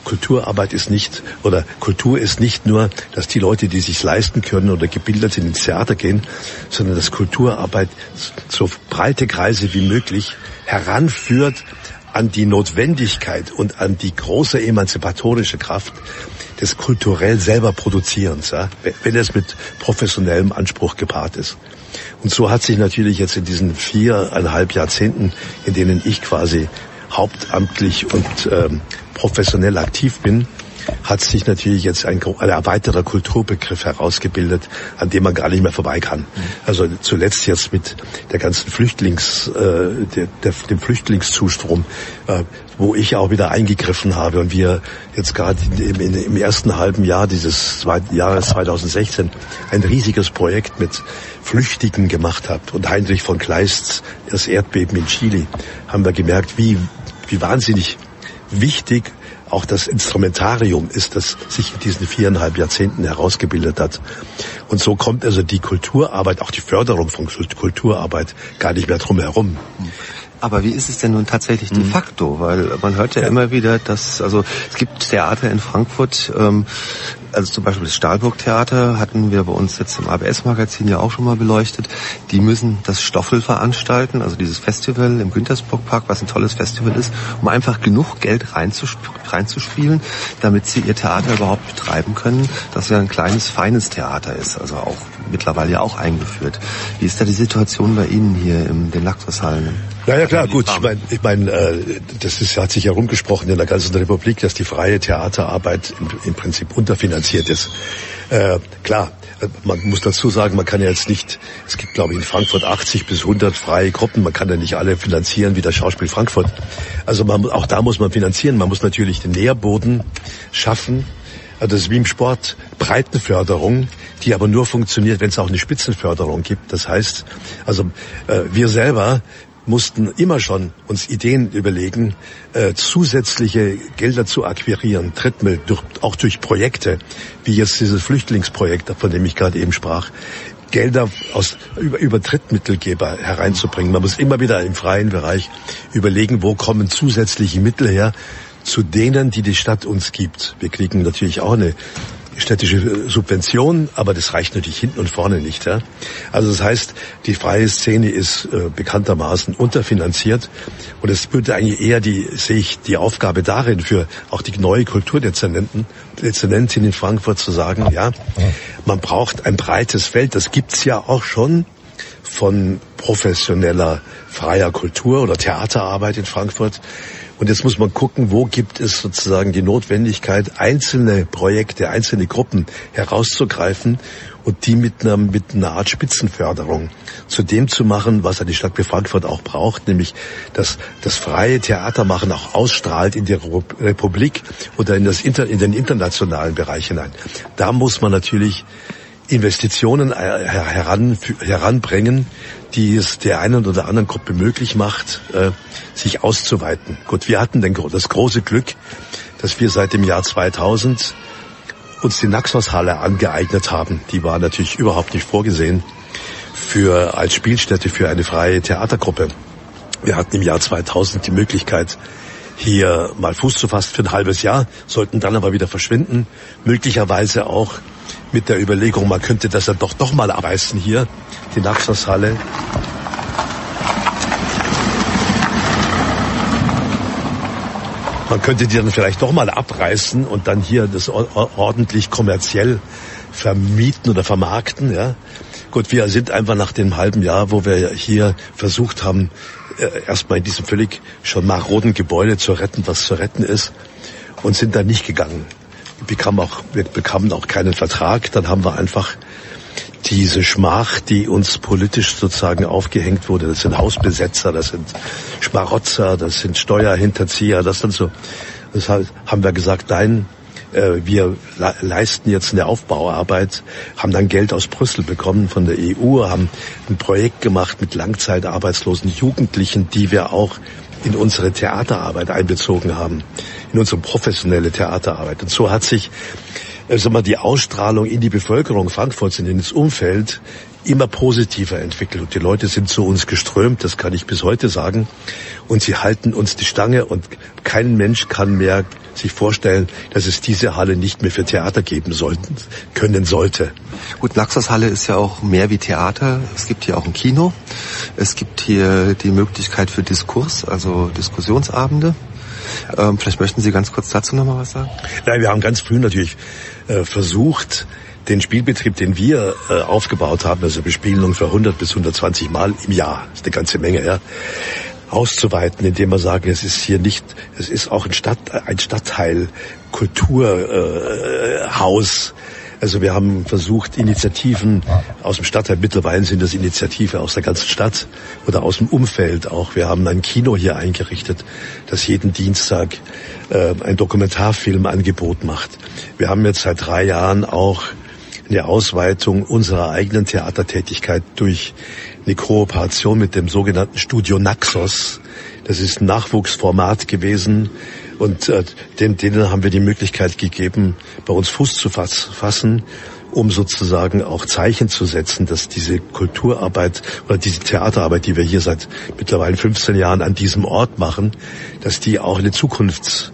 Kulturarbeit ist nicht, oder Kultur ist nicht nur, dass die Leute, die sich leisten können oder gebildet sind, ins Theater gehen, sondern dass Kulturarbeit so breite Kreise wie möglich heranführt an die Notwendigkeit und an die große emanzipatorische Kraft des kulturell selber Produzierens, ja, wenn es mit professionellem Anspruch gepaart ist. Und so hat sich natürlich jetzt in diesen viereinhalb Jahrzehnten, in denen ich quasi hauptamtlich und ähm, professionell aktiv bin, hat sich natürlich jetzt ein, ein erweiterter Kulturbegriff herausgebildet, an dem man gar nicht mehr vorbei kann. Also zuletzt jetzt mit der ganzen Flüchtlings, äh, der, der, dem Flüchtlingszustrom, äh, wo ich auch wieder eingegriffen habe und wir jetzt gerade im, im ersten halben Jahr dieses zweiten Jahres zweitausendsechzehn ein riesiges Projekt mit Flüchtigen gemacht hat. Und Heinrich von Kleists, das Erdbeben in Chile, haben wir gemerkt, wie, wie wahnsinnig wichtig auch das Instrumentarium ist, das sich in diesen viereinhalb Jahrzehnten herausgebildet hat. Und so kommt also die Kulturarbeit, auch die Förderung von Kulturarbeit gar nicht mehr drum herum. Aber wie ist es denn nun tatsächlich de facto? Weil man hört ja, ja immer wieder, dass, also es gibt Theater in Frankfurt, ähm, also zum Beispiel das Stahlburg-Theater hatten wir bei uns jetzt im A B S-Magazin ja auch schon mal beleuchtet. Die müssen das Stoffel veranstalten, also dieses Festival im Güntersburg-Park, was ein tolles Festival ist, um einfach genug Geld reinzusp- reinzuspielen, damit sie ihr Theater überhaupt betreiben können, das ja ein kleines, feines Theater ist, also auch mittlerweile ja auch eingeführt. Wie ist da die Situation bei Ihnen hier in den Laxoshallen? Ja, ja, klar, gut. Ich meine, ich mein, äh, das ist, hat sich herumgesprochen in der ganzen Republik, dass die freie Theaterarbeit im, im Prinzip unterfinanziert ist. Äh, klar, man muss dazu sagen, man kann ja jetzt nicht, es gibt glaube ich in Frankfurt achtzig bis hundert freie Gruppen, man kann ja nicht alle finanzieren wie das Schauspiel Frankfurt. Also man, auch da muss man finanzieren, man muss natürlich den Nährboden schaffen. Also das ist wie im Sport, Breitenförderung, die aber nur funktioniert, wenn es auch eine Spitzenförderung gibt. Das heißt, also äh, wir selber mussten immer schon uns Ideen überlegen, äh, zusätzliche Gelder zu akquirieren, Drittmittel, durch, auch durch Projekte, wie jetzt dieses Flüchtlingsprojekt, von dem ich gerade eben sprach, Gelder aus über, über Drittmittelgeber hereinzubringen. Man muss immer wieder im freien Bereich überlegen, wo kommen zusätzliche Mittel her, zu denen, die die Stadt uns gibt. Wir kriegen natürlich auch eine städtische Subvention, aber das reicht natürlich hinten und vorne nicht. Ja? Also das heißt, die freie Szene ist äh, bekanntermaßen unterfinanziert und es würde eigentlich eher die, sehe ich die Aufgabe darin, für auch die neue Kulturdezernenten, Dezernentin in Frankfurt zu sagen, ja, man braucht ein breites Feld, das gibt's ja auch schon von professioneller freier Kultur oder Theaterarbeit in Frankfurt. Und jetzt muss man gucken, wo gibt es sozusagen die Notwendigkeit, einzelne Projekte, einzelne Gruppen herauszugreifen und die mit einer, mit einer Art Spitzenförderung zu dem zu machen, was ja die Stadt Frankfurt auch braucht, nämlich dass das freie Theatermachen auch ausstrahlt in die Republik oder in, das Inter, in den internationalen Bereich hinein. Da muss man natürlich Investitionen heran, heranbringen, die es der einen oder anderen Gruppe möglich macht, äh, sich auszuweiten. Gut, wir hatten den, das große Glück, dass wir seit dem Jahr zweitausend uns die Naxos-Halle angeeignet haben. Die war natürlich überhaupt nicht vorgesehen für als Spielstätte für eine freie Theatergruppe. Wir hatten im Jahr zweitausend die Möglichkeit, hier mal Fuß zu fassen für ein halbes Jahr, sollten dann aber wieder verschwinden. Möglicherweise auch mit der Überlegung, man könnte das ja doch doch mal abreißen hier, die Naxos-Halle. Man könnte die dann vielleicht doch mal abreißen und dann hier das ordentlich kommerziell vermieten oder vermarkten. Ja. Gut, wir sind einfach nach dem halben Jahr, wo wir hier versucht haben, erstmal in diesem völlig schon maroden Gebäude zu retten, was zu retten ist, und sind da nicht gegangen. Wir bekamen auch, wir bekamen auch keinen Vertrag. Dann haben wir einfach diese Schmach, die uns politisch sozusagen aufgehängt wurde. Das sind Hausbesetzer, das sind Schmarotzer, das sind Steuerhinterzieher, das sind so. Deshalb haben wir gesagt, nein, wir leisten jetzt eine Aufbauarbeit, haben dann Geld aus Brüssel bekommen von der E U, haben ein Projekt gemacht mit langzeitarbeitslosen Jugendlichen, die wir auch in unsere Theaterarbeit einbezogen haben, in unsere professionelle Theaterarbeit. Und so hat sich also mal die Ausstrahlung in die Bevölkerung Frankfurts, in das Umfeld, immer positiver entwickelt. Und die Leute sind zu uns geströmt, das kann ich bis heute sagen. Und sie halten uns die Stange und kein Mensch kann mehr sich vorstellen, dass es diese Halle nicht mehr für Theater geben sollten, können sollte. Gut, Naxos-Halle ist ja auch mehr wie Theater. Es gibt hier auch ein Kino. Es gibt hier die Möglichkeit für Diskurs, also Diskussionsabende. Ähm, vielleicht möchten Sie ganz kurz dazu nochmal was sagen? Nein, wir haben ganz früh natürlich äh, versucht, den Spielbetrieb, den wir äh, aufgebaut haben, also wir spielen ungefähr hundert bis hundertzwanzig Mal im Jahr, das ist eine ganze Menge, ja, auszuweiten, indem wir sagen, es ist hier nicht, es ist auch ein Stadt, ein Stadtteil Kulturhaus. Äh, also wir haben versucht, Initiativen aus dem Stadtteil, mittlerweile sind das Initiativen aus der ganzen Stadt oder aus dem Umfeld auch. Wir haben ein Kino hier eingerichtet, das jeden Dienstag äh, ein Dokumentarfilmangebot macht. Wir haben jetzt seit drei Jahren auch eine Ausweitung unserer eigenen Theatertätigkeit durch eine Kooperation mit dem sogenannten Studio Naxos. Das ist ein Nachwuchsformat gewesen und äh, denen, denen haben wir die Möglichkeit gegeben, bei uns Fuß zu fassen, um sozusagen auch Zeichen zu setzen, dass diese Kulturarbeit oder diese Theaterarbeit, die wir hier seit mittlerweile fünfzehn Jahren an diesem Ort machen, dass die auch eine Zukunfts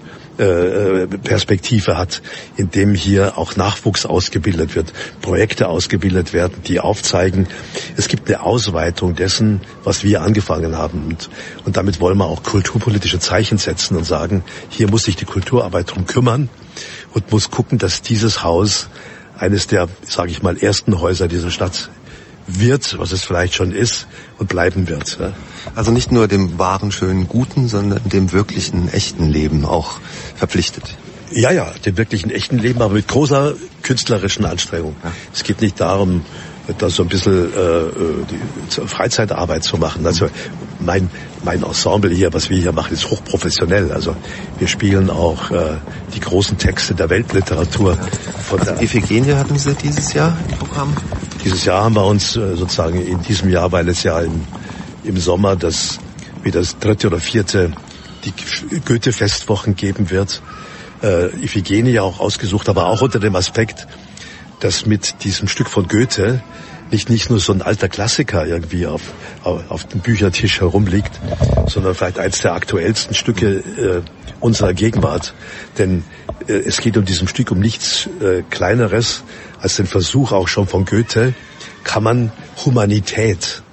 Perspektive hat, in dem hier auch Nachwuchs ausgebildet wird, Projekte ausgebildet werden, die aufzeigen, es gibt eine Ausweitung dessen, was wir angefangen haben. Und, und damit wollen wir auch kulturpolitische Zeichen setzen und sagen, hier muss sich die Kulturarbeit drum kümmern und muss gucken, dass dieses Haus eines der, sage ich mal, ersten Häuser dieser Stadt wird, was es vielleicht schon ist und bleiben wird. Ja. Also nicht nur dem wahren, schönen, guten, sondern dem wirklichen, echten Leben auch verpflichtet. Ja, ja, dem wirklichen, echten Leben, aber mit großer künstlerischen Anstrengung. Ja. Es geht nicht darum, da so ein bisschen äh, die Freizeitarbeit zu machen. Also mein mein Ensemble hier, was wir hier machen, ist hochprofessionell. Also wir spielen auch äh, die großen Texte der Weltliteratur. Von also der Iphigenie hatten Sie dieses Jahr im Programm? Dieses Jahr haben wir uns äh, sozusagen in diesem Jahr, weil es ja im, im Sommer das wie das dritte oder vierte die Goethe-Festwochen geben wird, äh, Iphigenie auch ausgesucht, aber auch unter dem Aspekt, dass mit diesem Stück von Goethe nicht nicht nur so ein alter Klassiker irgendwie auf auf, auf dem Büchertisch herumliegt, sondern vielleicht eins der aktuellsten Stücke äh, unserer Gegenwart. Denn äh, es geht um diesem Stück um nichts äh, Kleineres als den Versuch auch schon von Goethe, kann man Humanität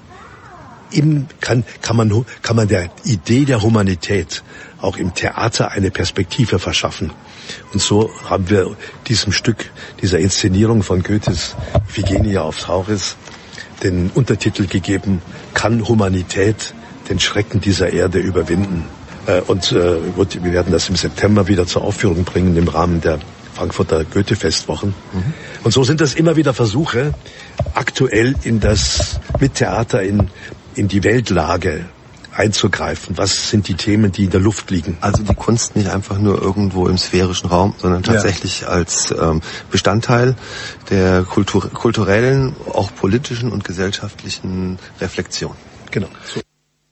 im kann kann man kann man der Idee der Humanität auch im Theater eine Perspektive verschaffen. Und so haben wir diesem Stück, dieser Inszenierung von Goethes Iphigenie auf Tauris den Untertitel gegeben, kann Humanität den Schrecken dieser Erde überwinden? Und wir werden das im September wieder zur Aufführung bringen im Rahmen der Frankfurter Goethe-Festwochen. Mhm. Und so sind das immer wieder Versuche, aktuell in das, mit Theater in, in die Weltlage einzugreifen. Was sind die Themen, die in der Luft liegen? Also die Kunst nicht einfach nur irgendwo im sphärischen Raum, sondern tatsächlich ja. als ähm, Bestandteil der Kultur, kulturellen, auch politischen und gesellschaftlichen Reflexion. Genau. So.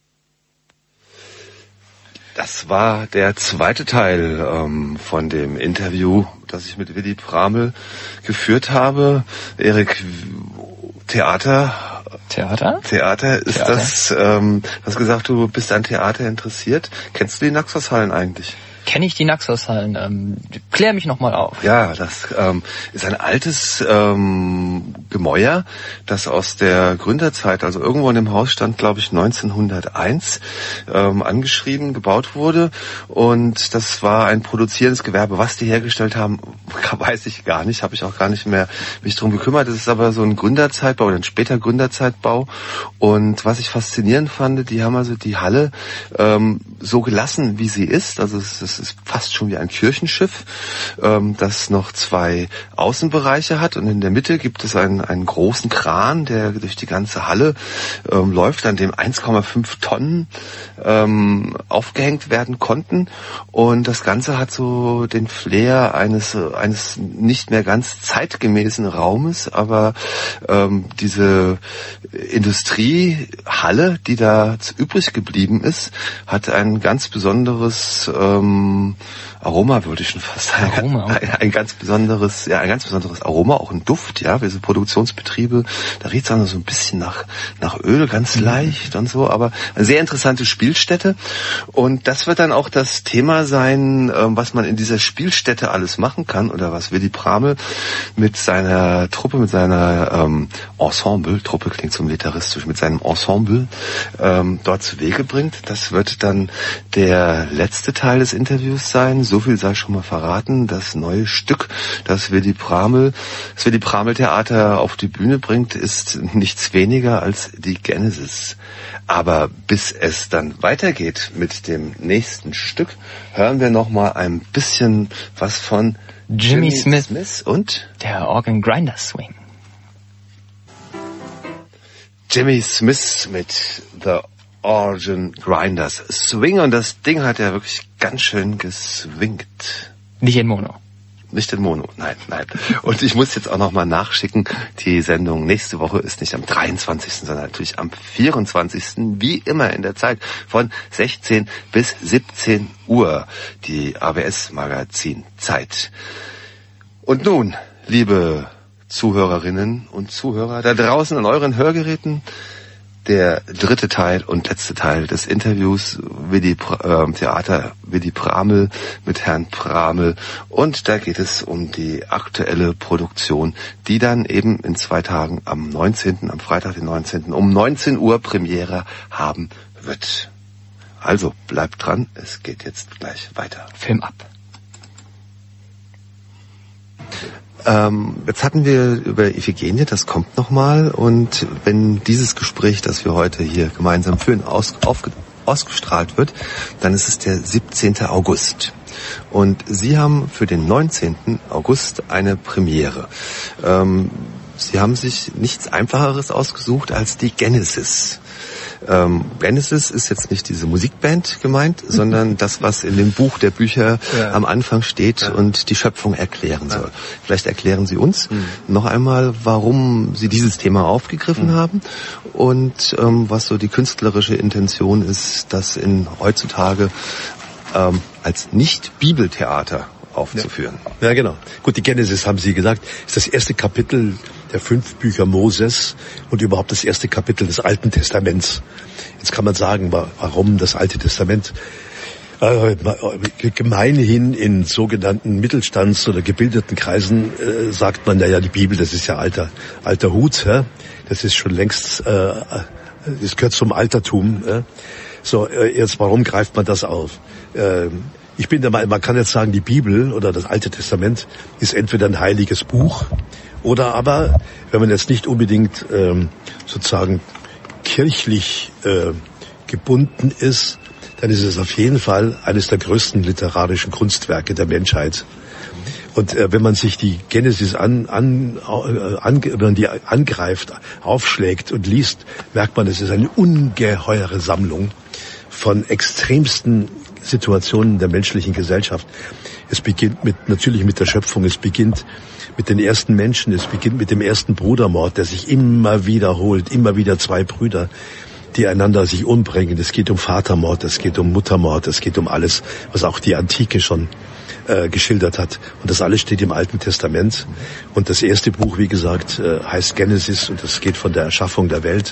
Das war der zweite Teil ähm, von dem Interview, das ich mit Willy Praml geführt habe. Erik, Theater... Theater? Theater ist Theater. das, ähm, hast gesagt, du bist an Theater interessiert. Kennst du die Naxos-Hallen eigentlich? Kenne ich die Naxos-Hallen? Ähm, klär mich nochmal auf. Ja, das ähm, ist ein altes ähm, Gemäuer, das aus der Gründerzeit, also irgendwo in dem Haus stand, glaube ich, neunzehnhunderteins, ähm, angeschrieben, gebaut wurde. Und das war ein produzierendes Gewerbe. Was die hergestellt haben, weiß ich gar nicht, habe ich auch gar nicht mehr mich drum gekümmert. Das ist aber so ein Gründerzeitbau oder ein später Gründerzeitbau. Und was ich faszinierend fand, die haben also die Halle ähm, so gelassen, wie sie ist. Also es ist ist fast schon wie ein Kirchenschiff, ähm, das noch zwei Außenbereiche hat. Und in der Mitte gibt es einen, einen großen Kran, der durch die ganze Halle ähm, läuft, an dem eins Komma fünf Tonnen ähm, aufgehängt werden konnten. Und das Ganze hat so den Flair eines, eines nicht mehr ganz zeitgemäßen Raumes, aber ähm, diese Industriehalle, die da übrig geblieben ist, hat ein ganz besonderes ähm, Aroma, würde ich schon fast sagen. Aroma. Ein, ein ganz besonderes, ja, ein ganz besonderes Aroma, auch ein Duft, ja. Wir produzieren Produktionsbetriebe. Da riecht's auch noch so ein bisschen nach, nach Öl, ganz leicht und so, aber eine sehr interessante Spielstätte. Und das wird dann auch das Thema sein, was man in dieser Spielstätte alles machen kann oder was Willy Praml mit seiner Truppe, mit seiner ähm, Ensemble, Truppe klingt so militaristisch, mit seinem Ensemble ähm, dort zu Wege bringt. Das wird dann der letzte Teil des Interviews sein. So viel sei schon mal verraten. Das neue Stück, das Willy Praml, das Willy Praml Theater auf die Bühne bringt, ist nichts weniger als die Genesis. Aber bis es dann weitergeht mit dem nächsten Stück, hören wir noch mal ein bisschen was von Jimmy, Jimmy Smith, Smith und der Organ Grinder Swing. Jimmy Smith mit The Organ Grinders Swing, und das Ding hat ja wirklich ganz schön geswingt. Nicht in Mono. Nicht in Mono, nein, nein. Und ich muss jetzt auch noch mal nachschicken, die Sendung nächste Woche ist nicht am dreiundzwanzigsten, sondern natürlich am vierundzwanzigsten Wie immer in der Zeit von sechzehn bis siebzehn Uhr, die A W S-Magazin Zeit. Und nun, liebe Zuhörerinnen und Zuhörer da draußen an euren Hörgeräten, der dritte Teil und letzte Teil des Interviews, Willy, äh, Theater Willy Praml mit Herrn Praml. Und da geht es um die aktuelle Produktion, die dann eben in zwei Tagen am neunzehnten, am Freitag den neunzehnten um neunzehn Uhr Premiere haben wird. Also bleibt dran, es geht jetzt gleich weiter. Film ab. Ähm, jetzt hatten wir über Iphigenie, das kommt nochmal, und wenn dieses Gespräch, das wir heute hier gemeinsam führen, aus, aufge, ausgestrahlt wird, dann ist es der siebzehnten August. Und Sie haben für den neunzehnten August eine Premiere. Ähm, Sie haben sich nichts Einfacheres ausgesucht als die Genesis. Ähm, Genesis ist jetzt nicht diese Musikband gemeint, sondern das, was in dem Buch der Bücher ja. am Anfang steht ja. und die Schöpfung erklären soll. Ja. Vielleicht erklären Sie uns mhm. noch einmal, warum Sie dieses Thema aufgegriffen mhm. haben und ähm, was so die künstlerische Intention ist, das in heutzutage ähm, als Nicht-Bibeltheater aufzuführen. Ja. ja, genau. Gut, die Genesis, haben Sie gesagt, ist das erste Kapitel der fünf Bücher Moses und überhaupt das erste Kapitel des Alten Testaments. Jetzt kann man sagen, warum das Alte Testament? Äh, gemeinhin in sogenannten Mittelstands- oder gebildeten Kreisen äh, sagt man, naja, die Bibel, das ist ja alter alter Hut, ja? Das ist schon längst, äh, das gehört zum Altertum. Ja? So, äh, jetzt, warum greift man das auf? Äh, Ich bin der Meinung, man kann jetzt sagen, die Bibel oder das Alte Testament ist entweder ein heiliges Buch oder aber, wenn man jetzt nicht unbedingt ähm, sozusagen kirchlich äh, gebunden ist, dann ist es auf jeden Fall eines der größten literarischen Kunstwerke der Menschheit. Und äh, wenn man sich die Genesis an, an, an, wenn man die angreift, aufschlägt und liest, merkt man, es ist eine ungeheure Sammlung von extremsten Situationen der menschlichen Gesellschaft. Es beginnt mit, natürlich mit der Schöpfung, es beginnt mit den ersten Menschen, es beginnt mit dem ersten Brudermord, der sich immer wiederholt, immer wieder zwei Brüder, die einander sich umbringen. Es geht um Vatermord, es geht um Muttermord, es geht um alles, was auch die Antike schon äh, geschildert hat. Und das alles steht im Alten Testament. Und das erste Buch, wie gesagt, äh, heißt Genesis, und das geht von der Erschaffung der Welt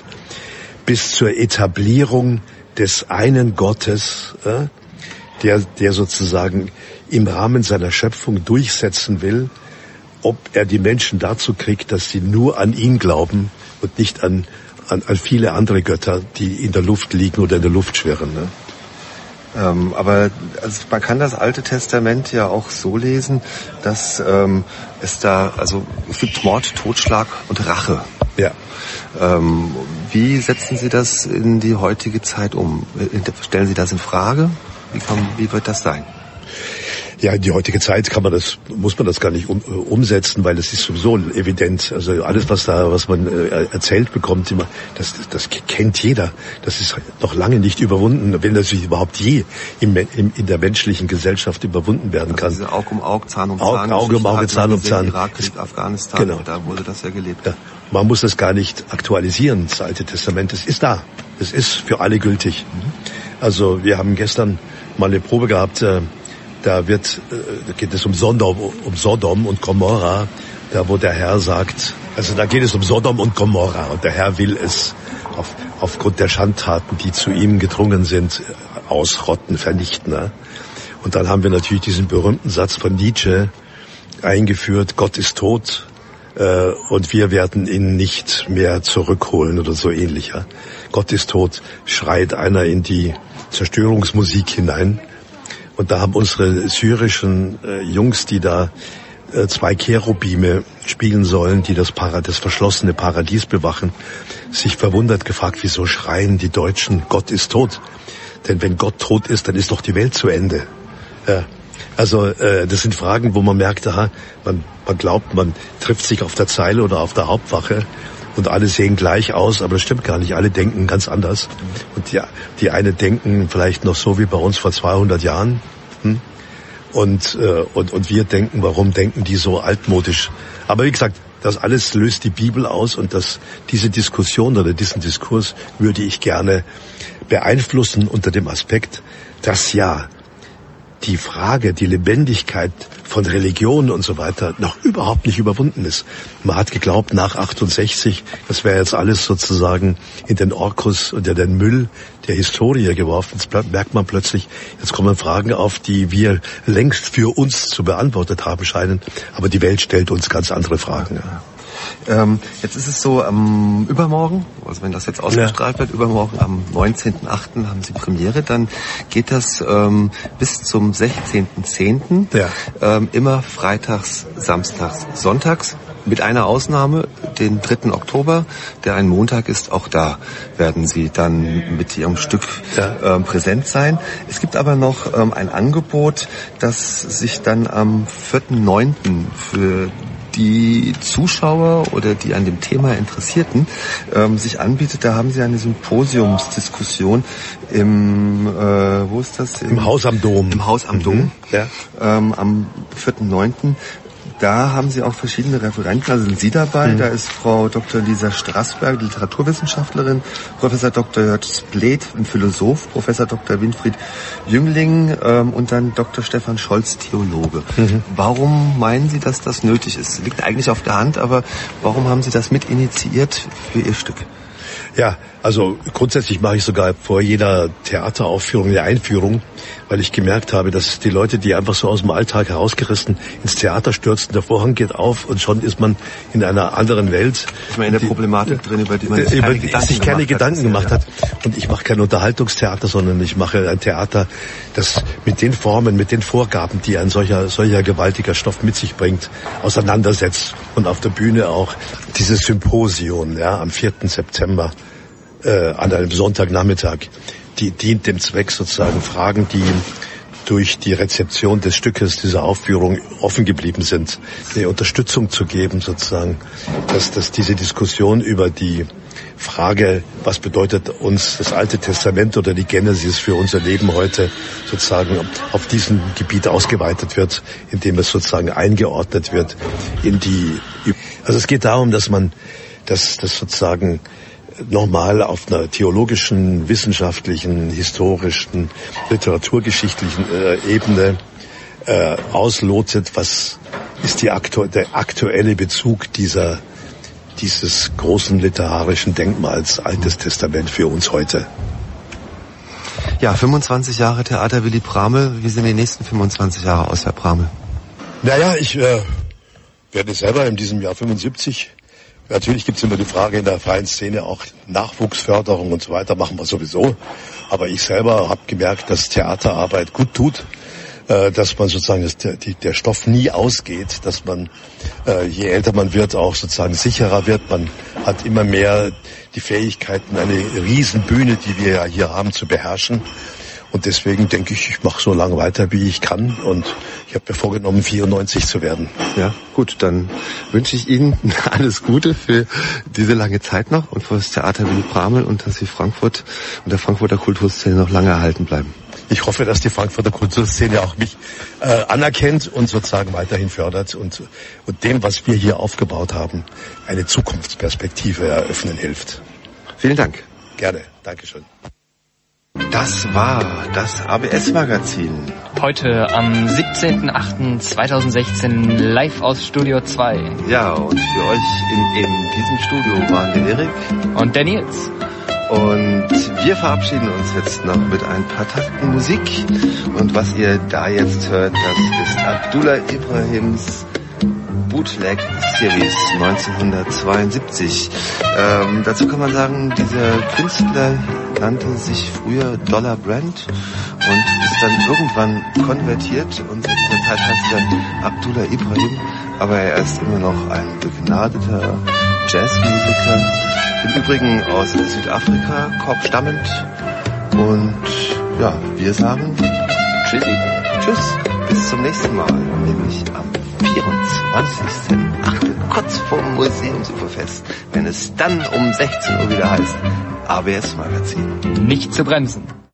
bis zur Etablierung des einen Gottes, äh, der, der sozusagen im Rahmen seiner Schöpfung durchsetzen will, ob er die Menschen dazu kriegt, dass sie nur an ihn glauben und nicht an, an, an viele andere Götter, die in der Luft liegen oder in der Luft schwirren. Ne? Ähm, aber also man kann das Alte Testament ja auch so lesen, dass ähm, es da, also es gibt Mord, Totschlag und Rache. Ja. Ähm, wie setzen Sie das in die heutige Zeit um? Stellen Sie das in Frage? Wie, kann, wie wird das sein? Ja, in die heutige Zeit kann man das, muss man das gar nicht um, umsetzen, weil es ist sowieso evident. Also alles, was da, was man äh, erzählt bekommt, immer, das, das kennt jeder. Das ist noch lange nicht überwunden, wenn das überhaupt je im, im, in der menschlichen Gesellschaft überwunden werden kann. Also diese Auge um Auge, Zahn um Zahn. Auge um Auge, Zahn um Zahn. Irakkrieg, Afghanistan, genau. Da wurde das ja gelebt. Ja. Man muss das gar nicht aktualisieren, das Alte Testament. Es ist da. Es ist für alle gültig. Mhm. Also wir haben gestern mal eine Probe gehabt, äh, da wird, äh, da geht es um Sodom, um Sodom und Gomorra, da wo der Herr sagt, Also da geht es um Sodom und Gomorra und der Herr will es auf, aufgrund der Schandtaten, die zu ihm gedrungen sind, ausrotten, vernichten. Ne? Und dann haben wir natürlich diesen berühmten Satz von Nietzsche eingeführt, Gott ist tot äh, und wir werden ihn nicht mehr zurückholen oder so ähnlich. Ja? Gott ist tot, schreit einer in die Zerstörungsmusik hinein. Und da haben unsere syrischen äh, Jungs, die da äh, zwei Cherubime spielen sollen, die das, Para- das verschlossene Paradies bewachen, sich verwundert gefragt, wieso schreien die Deutschen, Gott ist tot? Denn wenn Gott tot ist, dann ist doch die Welt zu Ende. Ja. Also äh, das sind Fragen, wo man merkt, aha, man, man glaubt, man trifft sich auf der Zeile oder auf der Hauptwache und alle sehen gleich aus, aber das stimmt gar nicht. Alle denken ganz anders. Und die, die eine denken vielleicht noch so wie bei uns vor zweihundert Jahren. Hm? Und, äh, und, und wir denken, warum denken die so altmodisch? Aber wie gesagt, das alles löst die Bibel aus und das, diese Diskussion oder diesen Diskurs würde ich gerne beeinflussen unter dem Aspekt, dass ja die Frage, die Lebendigkeit von Religion und so weiter noch überhaupt nicht überwunden ist. Man hat geglaubt, nach achtundsechzig, das wäre jetzt alles sozusagen in den Orkus oder den Müll der Historie geworfen. Jetzt merkt man plötzlich, jetzt kommen Fragen auf, die wir längst für uns zu beantwortet haben scheinen. Aber die Welt stellt uns ganz andere Fragen. Ja. Ähm, jetzt ist es so, am ähm, übermorgen, also wenn das jetzt ausgestrahlt ja. wird, übermorgen am neunzehnten achten haben Sie Premiere, dann geht das ähm, bis zum sechzehnten zehnten Ja. Ähm, immer freitags, samstags, sonntags, mit einer Ausnahme, den dritten Oktober, der ein Montag ist. Auch da werden Sie dann mit Ihrem Stück ja. ähm, präsent sein. Es gibt aber noch ähm, ein Angebot, das sich dann am vierten neunten für die Zuschauer oder die an dem Thema Interessierten ähm, sich anbietet. Da haben Sie eine Symposiumsdiskussion im, äh, wo ist das? Im, Im Haus am Dom. Im Haus am mhm. Dom. Ja. Ähm, am vierten neunten Da haben Sie auch verschiedene Referenten, also sind Sie dabei, mhm. da ist Frau Doktor Lisa Strassberg, Literaturwissenschaftlerin, Professor Doktor Jörg Splet, ein Philosoph, Professor Doktor Winfried Jüngling ähm, und dann Doktor Stefan Scholz, Theologe. Mhm. Warum meinen Sie, dass das nötig ist? Liegt eigentlich auf der Hand, aber warum haben Sie das mit initiiert für Ihr Stück? Ja, also grundsätzlich mache ich sogar vor jeder Theateraufführung eine Einführung, weil ich gemerkt habe, dass die Leute, die einfach so aus dem Alltag herausgerissen ins Theater stürzen, der Vorhang geht auf und schon ist man in einer anderen Welt. Ist man in der die, Problematik drin, über die man sich keine, Gedanken, sich keine gemacht Gedanken hat. gemacht hat. Und ich mache kein Unterhaltungstheater, sondern ich mache ein Theater, das mit den Formen, mit den Vorgaben, die ein solcher, solcher gewaltiger Stoff mit sich bringt, auseinandersetzt. Und auf der Bühne auch dieses Symposion, ja, am vierten September. Äh, an einem Sonntagnachmittag, die dient dem Zweck sozusagen Fragen, die durch die Rezeption des Stückes dieser Aufführung offen geblieben sind, eine Unterstützung zu geben sozusagen, dass, dass diese Diskussion über die Frage, was bedeutet uns das Alte Testament oder die Genesis für unser Leben heute, sozusagen auf diesem Gebiet ausgeweitet wird, indem es sozusagen eingeordnet wird in die, also es geht darum, dass man, dass das sozusagen nochmal auf einer theologischen, wissenschaftlichen, historischen, literaturgeschichtlichen äh, Ebene äh, auslotet, was ist die aktu- der aktuelle Bezug dieser dieses großen literarischen Denkmals Altes Testament für uns heute. Ja, fünfundzwanzig Jahre Theater Willy Pramel. Wie sehen die nächsten fünfundzwanzig Jahre aus, Herr Pramel? Naja, ich äh, werde selber in diesem Jahr fünfundsiebzig. Natürlich gibt es immer die Frage in der freien Szene auch Nachwuchsförderung und so weiter, machen wir sowieso. Aber ich selber habe gemerkt, dass Theaterarbeit gut tut, äh, dass man sozusagen dass der, die, der Stoff nie ausgeht, dass man, äh, je älter man wird, auch sozusagen sicherer wird. Man hat immer mehr die Fähigkeiten, eine Riesenbühne, die wir ja hier haben, zu beherrschen. Und deswegen denke ich, ich mache so lange weiter, wie ich kann. Und ich habe mir vorgenommen, vierundneunzig zu werden. Ja, gut, dann wünsche ich Ihnen alles Gute für diese lange Zeit noch und für das Theater Willy Pramel und dass Sie Frankfurt und der Frankfurter Kulturszene noch lange erhalten bleiben. Ich hoffe, dass die Frankfurter Kulturszene auch mich äh, anerkennt und sozusagen weiterhin fördert und, und dem, was wir hier aufgebaut haben, eine Zukunftsperspektive eröffnen hilft. Vielen Dank. Gerne. Dankeschön. Das war das A B S-Magazin. Heute am siebzehnten achten zweitausendsechzehn live aus Studio zwei. Ja, und für euch in, in diesem Studio waren der Erik und der Nils. Und wir verabschieden uns jetzt noch mit ein paar Takten Musik. Und was ihr da jetzt hört, das ist Abdullah Ibrahims Bootleg Series neunzehnhundertzweiundsiebzig. Ähm, dazu kann man sagen, dieser Künstler nannte sich früher Dollar Brand und ist dann irgendwann konvertiert und seit dieser Zeit heißt er Abdullah Ibrahim, aber er ist immer noch ein begnadeter Jazzmusiker, im Übrigen aus Südafrika, Kork stammend. Und ja, wir sagen Tschüssi, tschüss, bis zum nächsten Mal, nämlich am vierundzwanzigsten achten kurz vorm Museumsuferfest, wenn es dann um sechzehn Uhr wieder heißt A B S-Magazin. Nicht zu bremsen.